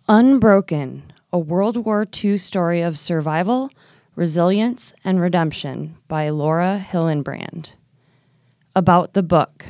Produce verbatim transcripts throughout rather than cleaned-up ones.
Unbroken, a World War Two story of survival, resilience, and redemption by Laura Hillenbrand. About the book.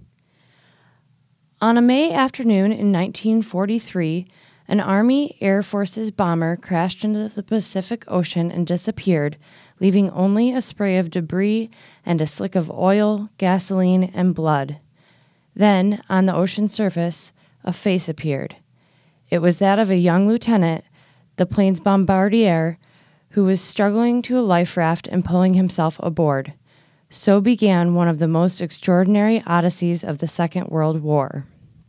On a May afternoon in nineteen forty-three, an Army Air Forces bomber crashed into the Pacific Ocean and disappeared, leaving only a spray of debris and a slick of oil, gasoline, and blood. Then, on the ocean surface, a face appeared. It was that of a young lieutenant, the plane's bombardier, who was struggling to a life raft and pulling himself aboard. So began one of the most extraordinary odysseys of the Second World War.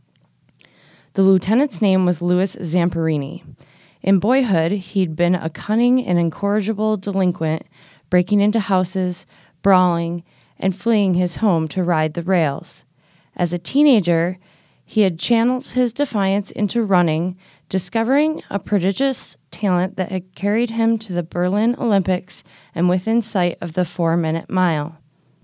The lieutenant's name was Louis Zamperini. In boyhood, he'd been a cunning and incorrigible delinquent, breaking into houses, brawling, and fleeing his home to ride the rails. As a teenager, he had channeled his defiance into running, discovering a prodigious talent that had carried him to the Berlin Olympics and within sight of the four-minute mile.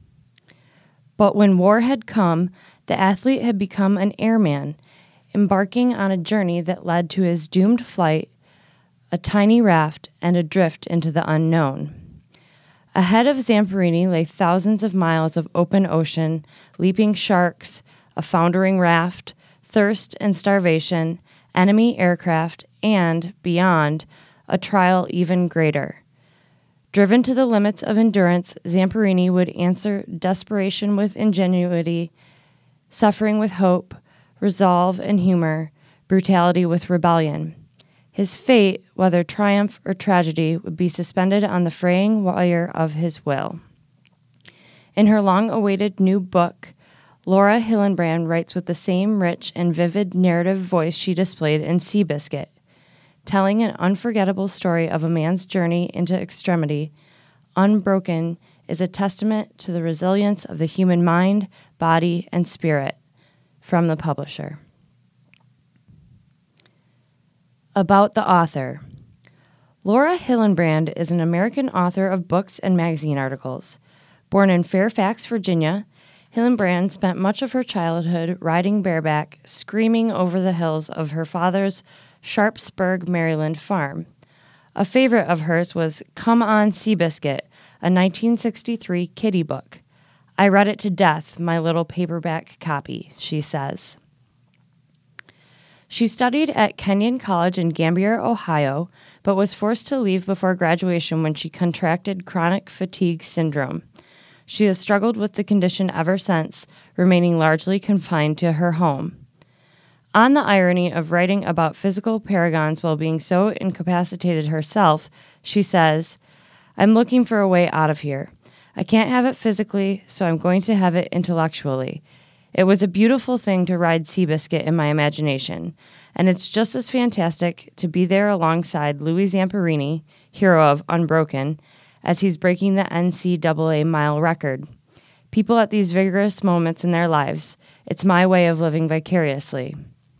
But when war had come, the athlete had become an airman, embarking on a journey that led to his doomed flight, a tiny raft, and a drift into the unknown. Ahead of Zamperini lay thousands of miles of open ocean, leaping sharks, a foundering raft, thirst and starvation, enemy aircraft, and, beyond, a trial even greater. Driven to the limits of endurance, Zamperini would answer desperation with ingenuity, suffering with hope, resolve and humor, brutality with rebellion. His fate, whether triumph or tragedy, would be suspended on the fraying wire of his will. In her long-awaited new book, Laura Hillenbrand writes with the same rich and vivid narrative voice she displayed in Seabiscuit, telling an unforgettable story of a man's journey into extremity. Unbroken is a testament to the resilience of the human mind, body, and spirit. From the publisher. About the author. Laura Hillenbrand is an American author of books and magazine articles. Born in Fairfax, Virginia, Hillenbrand spent much of her childhood riding bareback, screaming over the hills of her father's Sharpsburg, Maryland farm. A favorite of hers was Come On Seabiscuit, a nineteen sixty-three kiddie book. I read it to death, my little paperback copy, she says. She studied at Kenyon College in Gambier, Ohio, but was forced to leave before graduation when she contracted chronic fatigue syndrome. She has struggled with the condition ever since, remaining largely confined to her home. On the irony of writing about physical paragons while being so incapacitated herself, she says, I'm looking for a way out of here. I can't have it physically, so I'm going to have it intellectually. It was a beautiful thing to ride Seabiscuit in my imagination, and it's just as fantastic to be there alongside Louis Zamperini, hero of Unbroken, as he's breaking the N C double A mile record. People at these vigorous moments in their lives, it's my way of living vicariously.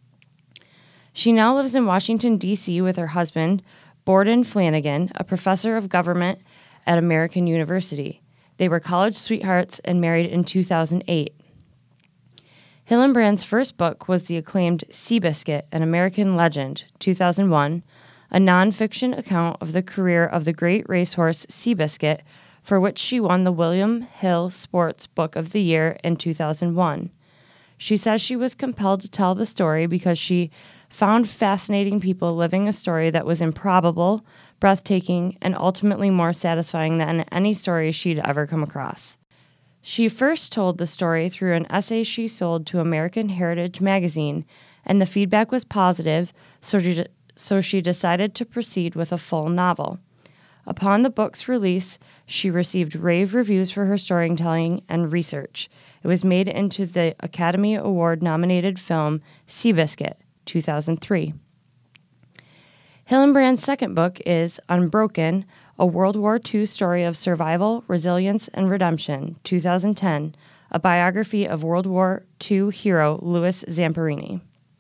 She now lives in Washington, D C with her husband, Borden Flanagan, a professor of government at American University. They were college sweethearts and married in two thousand eight. Hillenbrand's first book was the acclaimed Seabiscuit, an American Legend, two thousand one, a nonfiction account of the career of the great racehorse Seabiscuit, for which she won the William Hill Sports Book of the Year in two thousand one. She says she was compelled to tell the story because she found fascinating people living a story that was improbable, breathtaking, and ultimately more satisfying than any story she'd ever come across. She first told the story through an essay she sold to American Heritage magazine, and the feedback was positive, so she, so she decided to proceed with a full novel. Upon the book's release, she received rave reviews for her storytelling and research. It was made into the Academy Award-nominated film Seabiscuit, two thousand three. Hillenbrand's second book is Unbroken, a World War Two story of survival, resilience, and redemption, two thousand ten, a biography of World War Two hero Louis Zamperini.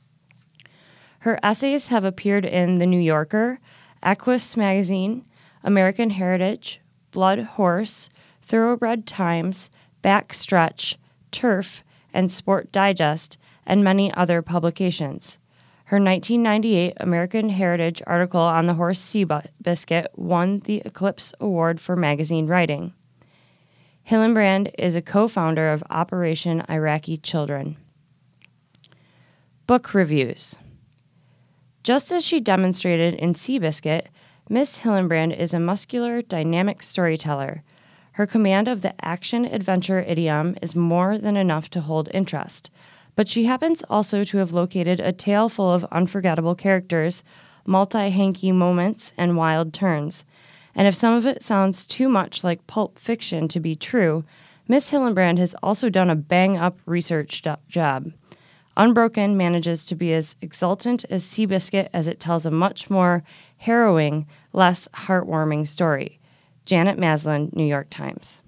Her essays have appeared in The New Yorker, Equus Magazine, American Heritage, Blood Horse, Thoroughbred Times, Backstretch, Turf, and Sport Digest, and many other publications. Her nineteen ninety-eight American Heritage article on the horse Seabiscuit won the Eclipse Award for magazine writing. Hillenbrand is a co-founder of Operation Iraqi Children. Book reviews. Just as she demonstrated in Seabiscuit, Miss Hillenbrand is a muscular, dynamic storyteller. Her command of the action-adventure idiom is more than enough to hold interest, but she happens also to have located a tale full of unforgettable characters, multi-hanky moments, and wild turns. And if some of it sounds too much like pulp fiction to be true, Miss Hillenbrand has also done a bang-up research do- job. Unbroken manages to be as exultant as Seabiscuit as it tells a much more harrowing, less heartwarming story. Janet Maslin, New York Times.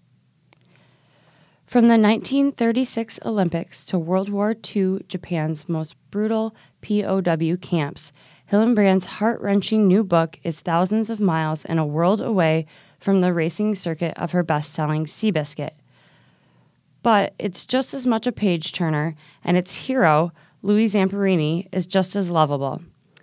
From the nineteen thirty-six Olympics to World War Two Japan's most brutal P O W camps, Hillenbrand's heart-wrenching new book is thousands of miles and a world away from the racing circuit of her best-selling Seabiscuit. But it's just as much a page-turner, and its hero, Louis Zamperini, is just as lovable.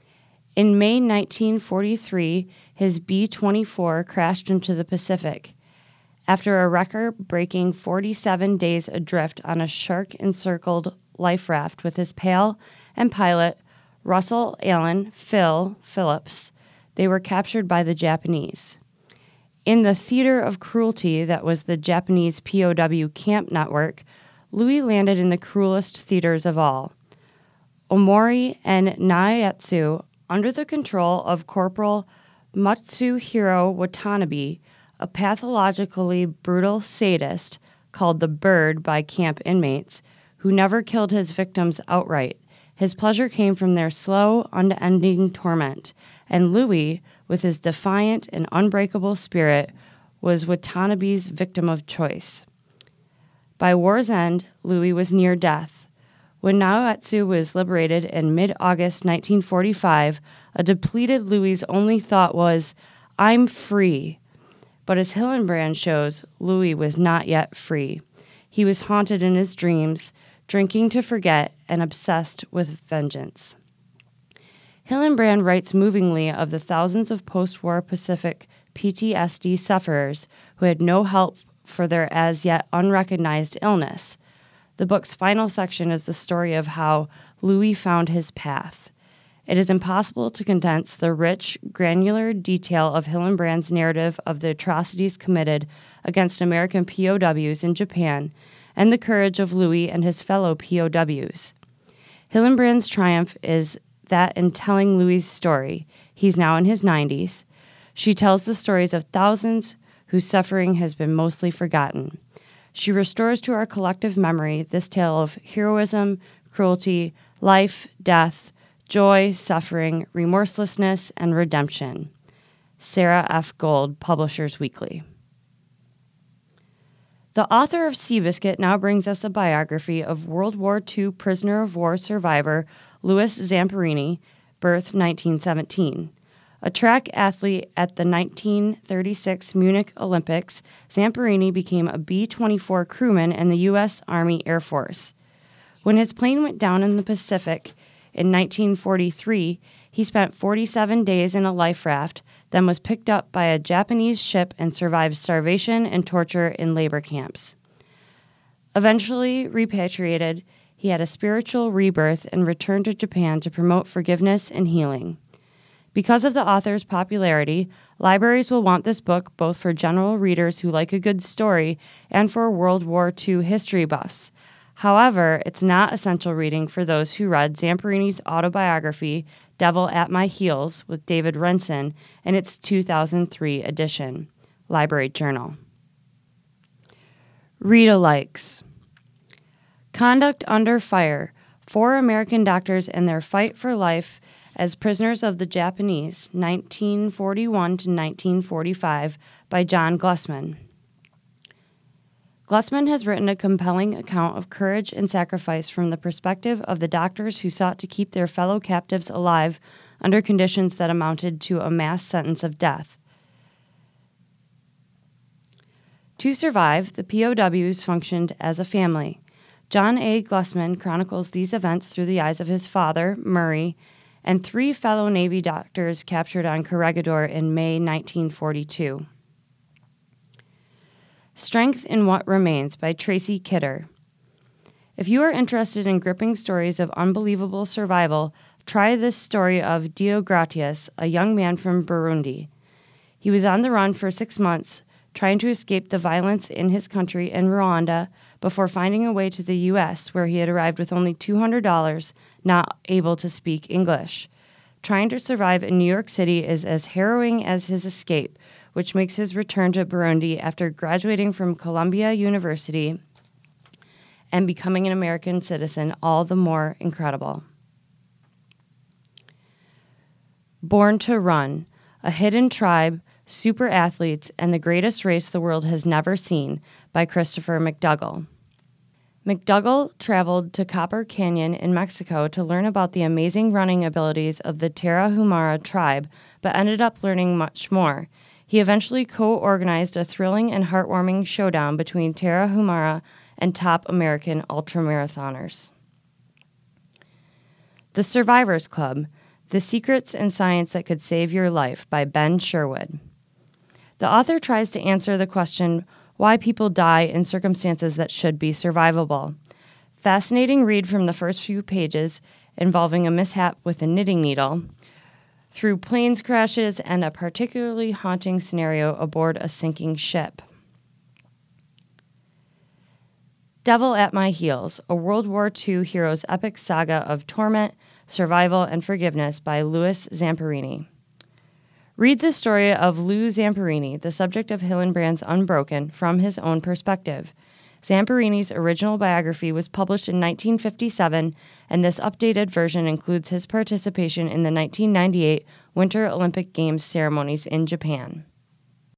In May nineteen forty-three, his B twenty-four crashed into the Pacific. After a record-breaking forty-seven days adrift on a shark-encircled life raft with his pal and pilot, Russell Allen Phil Phillips, they were captured by the Japanese. In the theater of cruelty that was the Japanese P O W camp network, Louis landed in the cruelest theaters of all. Omori and Naiatsu, under the control of Corporal Matsuhiro Watanabe, a pathologically brutal sadist called the Bird by camp inmates, who never killed his victims outright. His pleasure came from their slow, unending torment, and Louis, with his defiant and unbreakable spirit, was Watanabe's victim of choice. By war's end, Louis was near death. When Naoetsu was liberated in mid-August nineteen forty-five, a depleted Louis's only thought was, "I'm free." But as Hillenbrand shows, Louis was not yet free. He was haunted in his dreams, drinking to forget, and obsessed with vengeance. Hillenbrand writes movingly of the thousands of post-war Pacific P T S D sufferers who had no help for their as-yet unrecognized illness. The book's final section is the story of how Louis found his path. It is impossible to condense the rich, granular detail of Hillenbrand's narrative of the atrocities committed against American P O Ws in Japan and the courage of Louis and his fellow P O Ws. Hillenbrand's triumph is that in telling Louis' story, he's now in his nineties, she tells the stories of thousands whose suffering has been mostly forgotten. She restores to our collective memory this tale of heroism, cruelty, life, death, joy, suffering, remorselessness, and redemption. Sarah F. Gold, Publishers Weekly. The author of Seabiscuit now brings us a biography of World War Two prisoner of war survivor Louis Zamperini, birth nineteen seventeen. A track athlete at the nineteen thirty-six Munich Olympics, Zamperini became a B twenty-four crewman in the U S Army Air Force. When his plane went down in the Pacific in nineteen forty-three, he spent forty-seven days in a life raft, then was picked up by a Japanese ship and survived starvation and torture in labor camps. Eventually repatriated, he had a spiritual rebirth and returned to Japan to promote forgiveness and healing. Because of the author's popularity, libraries will want this book both for general readers who like a good story and for World War Two history buffs. However, it's not essential reading for those who read Zamperini's autobiography, Devil at My Heels, with David Renson, in its two thousand three edition. Library Journal. Read-alikes. Conduct Under Fire. Four American Doctors and Their Fight for Life as Prisoners of the Japanese, nineteen forty-one to nineteen forty-five, by John Glusman. Glusman has written a compelling account of courage and sacrifice from the perspective of the doctors who sought to keep their fellow captives alive under conditions that amounted to a mass sentence of death. To survive, the P O Ws functioned as a family. John A. Glusman chronicles these events through the eyes of his father, Murray, and three fellow Navy doctors captured on Corregidor in May nineteen forty-two. Strength in What Remains by Tracy Kidder. If you are interested in gripping stories of unbelievable survival, try this story of Dio Gratias, a young man from Burundi. He was on the run for six months, trying to escape the violence in his country in Rwanda before finding a way to the U S, where he had arrived with only two hundred dollars, not able to speak English. Trying to survive in New York City is as harrowing as his escape, which makes his return to Burundi after graduating from Columbia University and becoming an American citizen all the more incredible. Born to Run, A Hidden Tribe, Super Athletes, and the Greatest Race the World Has Never Seen by Christopher McDougall. McDougall traveled to Copper Canyon in Mexico to learn about the amazing running abilities of the Tarahumara tribe, but ended up learning much more. He eventually co-organized a thrilling and heartwarming showdown between Tarahumara and top American ultramarathoners. The Survivors Club, The Secrets and Science That Could Save Your Life by Ben Sherwood. The author tries to answer the question why people die in circumstances that should be survivable. Fascinating read from the first few pages involving a mishap with a knitting needle, through planes crashes and a particularly haunting scenario aboard a sinking ship. Devil at My Heels, a World War Two hero's epic saga of torment, survival, and forgiveness by Louis Zamperini. Read the story of Lou Zamperini, the subject of Hillenbrand's Unbroken, from his own perspective. Zamperini's original biography was published in nineteen fifty-seven, and this updated version includes his participation in the nineteen ninety-eight Winter Olympic Games ceremonies in Japan.